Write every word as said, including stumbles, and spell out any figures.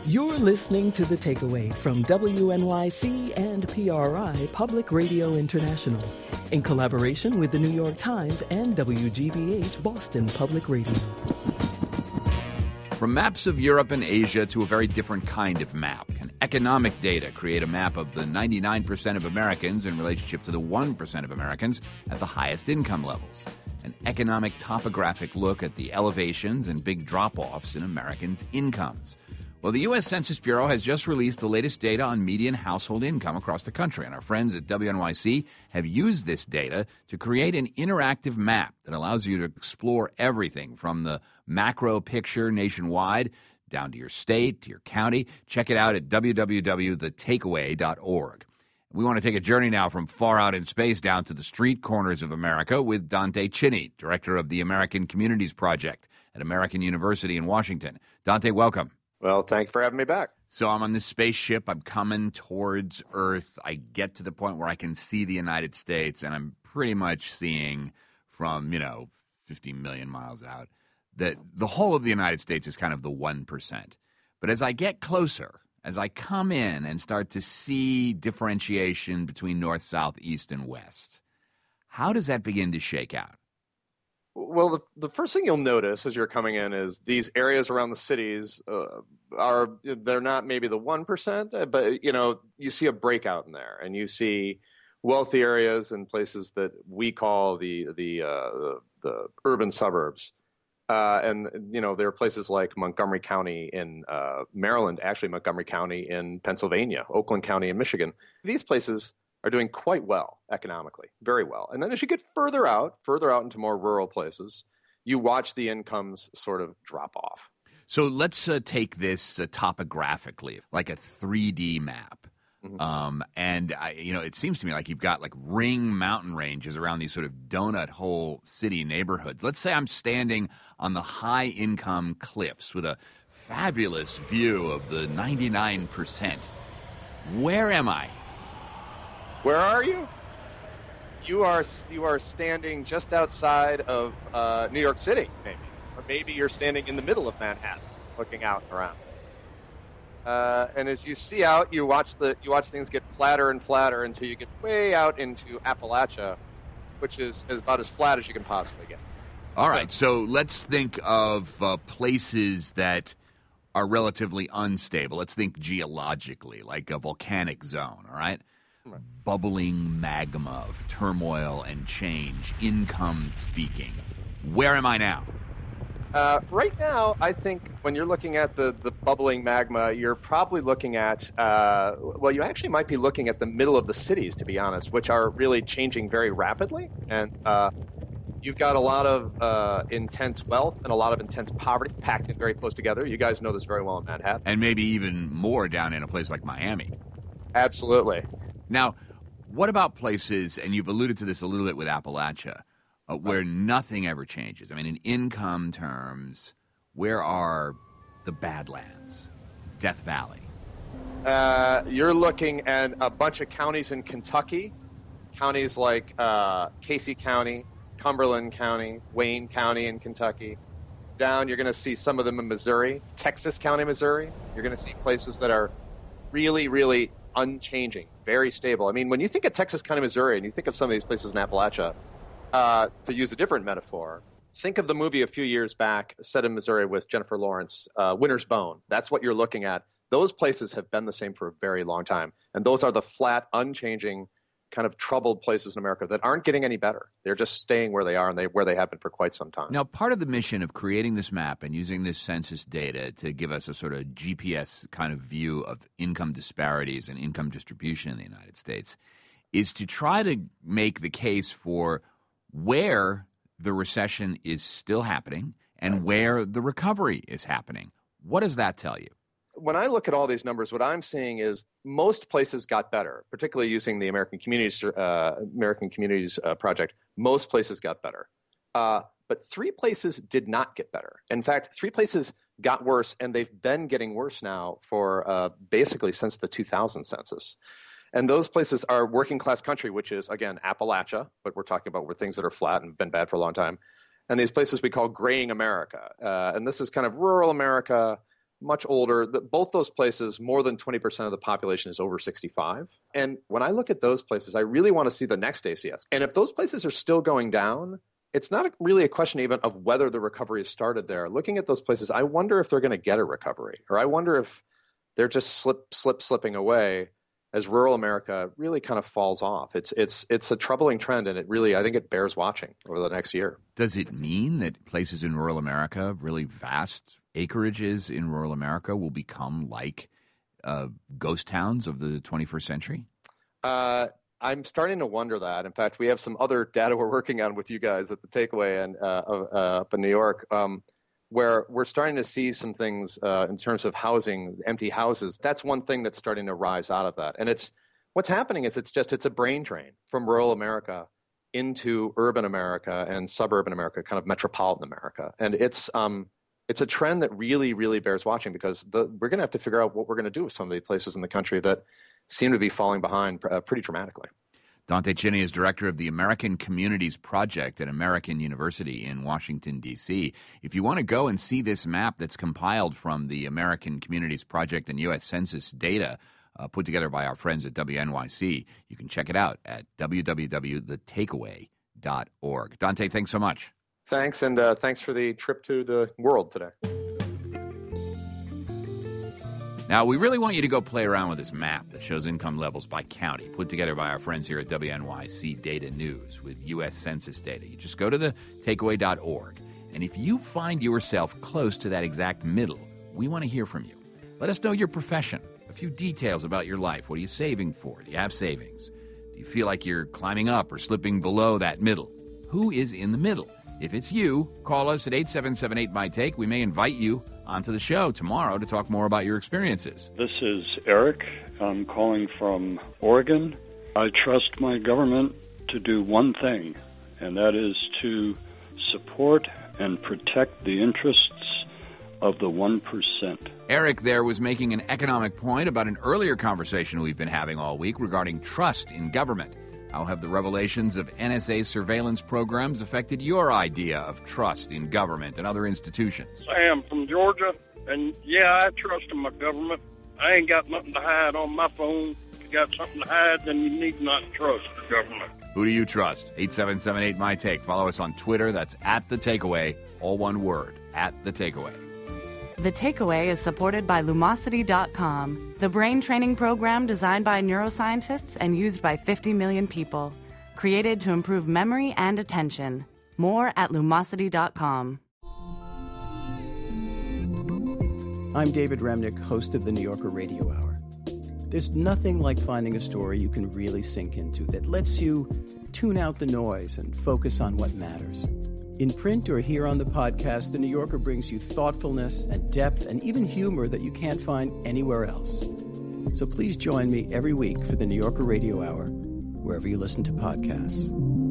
You're listening to The Takeaway from W N Y C and P R I Public Radio International in collaboration with the New York Times and W G B H Boston Public Radio. From maps of Europe and Asia to a very different kind of map, can economic data create a map of the ninety-nine percent of Americans in relationship to the one percent of Americans at the highest income levels? An economic topographic look at the elevations and big drop-offs in Americans' incomes. Well, the U S Census Bureau has just released the latest data on median household income across the country, and our friends at W N Y C have used this data to create an interactive map that allows you to explore everything from the macro picture nationwide down to your state, to your county. Check it out at w w w dot the takeaway dot org. We want to take a journey now from far out in space down to the street corners of America with Dante Chinny, director of the American Communities Project at American University in Washington. Dante, welcome. Well, thanks for having me back. So I'm on this spaceship. I'm coming towards Earth. I get to the point where I can see the United States, and I'm pretty much seeing from, you know, fifty million miles out that the whole of the United States is kind of the one percent. But as I get closer, as I come in and start to see differentiation between north, south, east, and west, how does that begin to shake out? Well, the, the first thing you'll notice as you're coming in is these areas around the cities uh, are, they're not maybe the one percent, but, you know, you see a breakout in there, and you see wealthy areas and places that we call the, the, uh, the, the urban suburbs. Uh, and, you know, there are places like Montgomery County in uh, Maryland, actually Montgomery County in Pennsylvania, Oakland County in Michigan. These places are doing quite well economically, very well. And then as you get further out, further out into more rural places, you watch the incomes sort of drop off. So let's uh, take this uh, topographically, like a three D map. Mm-hmm. Um, and, I, you know, it seems to me like you've got like ring mountain ranges around these sort of donut hole city neighborhoods. Let's say I'm standing on the high income cliffs with a fabulous view of the ninety-nine percent. Where am I? Where are you? You are you are standing just outside of uh, New York City, maybe. Or maybe you're standing in the middle of Manhattan, looking out and around. Uh, and as you see out, you watch the you watch things get flatter and flatter until you get way out into Appalachia, which is, is about as flat as you can possibly get. All right, so let's think of uh, places that are relatively unstable. Let's think geologically, like a volcanic zone, all right? Right. Bubbling magma of turmoil and change, income speaking. Where am I now? Uh, right now, I think when you're looking at the, the bubbling magma, you're probably looking at, uh, well, you actually might be looking at the middle of the cities, to be honest, which are really changing very rapidly. And uh, you've got a lot of uh, intense wealth and a lot of intense poverty packed in very close together. You guys know this very well in Manhattan. And maybe even more down in a place like Miami. Absolutely. Now, what about places, and you've alluded to this a little bit with Appalachia, uh, where nothing ever changes? I mean, in income terms, where are the Badlands, Death Valley? Uh, you're looking at a bunch of counties in Kentucky, counties like uh, Casey County, Cumberland County, Wayne County in Kentucky. Down, you're going to see some of them in Missouri, Texas County, Missouri. You're going to see places that are really, really unchanging, very stable. I mean, when you think of Texas County, Missouri, and you think of some of these places in Appalachia, uh, to use a different metaphor, think of the movie a few years back set in Missouri with Jennifer Lawrence, uh, Winter's Bone. That's what you're looking at. Those places have been the same for a very long time. And those are the flat, unchanging, kind of troubled places in America that aren't getting any better. They're just staying where they are and they where they have been for quite some time. Now, part of the mission of creating this map and using this census data to give us a sort of G P S kind of view of income disparities and income distribution in the United States is to try to make the case for where the recession is still happening and where the recovery is happening. What does that tell you? When I look at all these numbers, what I'm seeing is most places got better, particularly using the American Communities uh, American Communities uh, Project. Most places got better. Uh, but three places did not get better. In fact, three places got worse, and they've been getting worse now for uh, basically since the two thousand census. And those places are working class country, which is, again, Appalachia, but we're talking about where things that are flat and been bad for a long time. And these places we call graying America. Uh, and this is kind of rural America, much older. The, both those places, more than twenty percent of the population is over sixty-five. And when I look at those places, I really want to see the next A C S. And if those places are still going down, it's not really a question even of whether the recovery has started there. Looking at those places, I wonder if they're going to get a recovery, or I wonder if they're just slip, slip, slipping away as rural America really kind of falls off. It's it's it's a troubling trend, and it really, I think it bears watching over the next year. Does it mean that places in rural America, really vast acreages in rural America, will become like uh, ghost towns of the twenty-first century? Uh, I'm starting to wonder that. In fact, we have some other data we're working on with you guys at the Takeaway and uh, uh, up in New York, um, where we're starting to see some things uh, in terms of housing, empty houses. That's one thing that's starting to rise out of that. And it's what's happening is it's just it's a brain drain from rural America into urban America and suburban America, kind of metropolitan America. And it's um, it's a trend that really, really bears watching, because the, we're going to have to figure out what we're going to do with some of the places in the country that seem to be falling behind uh, pretty dramatically. Dante Chinny is director of the American Communities Project at American University in Washington, D C. If you want to go and see this map that's compiled from the American Communities Project and U S Census data uh, put together by our friends at W N Y C, you can check it out at w w w dot the takeaway dot org. Dante, thanks so much. Thanks, and uh, thanks for the trip to the world today. Now, we really want you to go play around with this map that shows income levels by county, put together by our friends here at W N Y C Data News with U S Census data. You just go to the takeaway dot org, and if you find yourself close to that exact middle, we want to hear from you. Let us know your profession, a few details about your life. What are you saving for? Do you have savings? Do you feel like you're climbing up or slipping below that middle? Who is in the middle? If it's you, call us at eight seven seven eight, M Y T A K E. We may invite you onto the show tomorrow to talk more about your experiences. This is Eric. I'm calling from Oregon. I trust my government to do one thing, and that is to support and protect the interests of the one percent. Eric there was making an economic point about an earlier conversation we've been having all week regarding trust in government. How have the revelations of N S A surveillance programs affected your idea of trust in government and other institutions? Sam from Georgia, and yeah, I trust in my government. I ain't got nothing to hide on my phone. If you got something to hide, then you need not trust the government. Who do you trust? eight seven seven eight, M Y T A K E. Follow us on Twitter. That's at The Takeaway, all one word, at The Takeaway. The Takeaway is supported by Lumosity dot com, the brain training program designed by neuroscientists and used by fifty million people. Created to improve memory and attention. More at Lumosity dot com. I'm David Remnick, host of the New Yorker Radio Hour. There's nothing like finding a story you can really sink into that lets you tune out the noise and focus on what matters. In print or here on the podcast, The New Yorker brings you thoughtfulness and depth and even humor that you can't find anywhere else. So please join me every week for The New Yorker Radio Hour, wherever you listen to podcasts.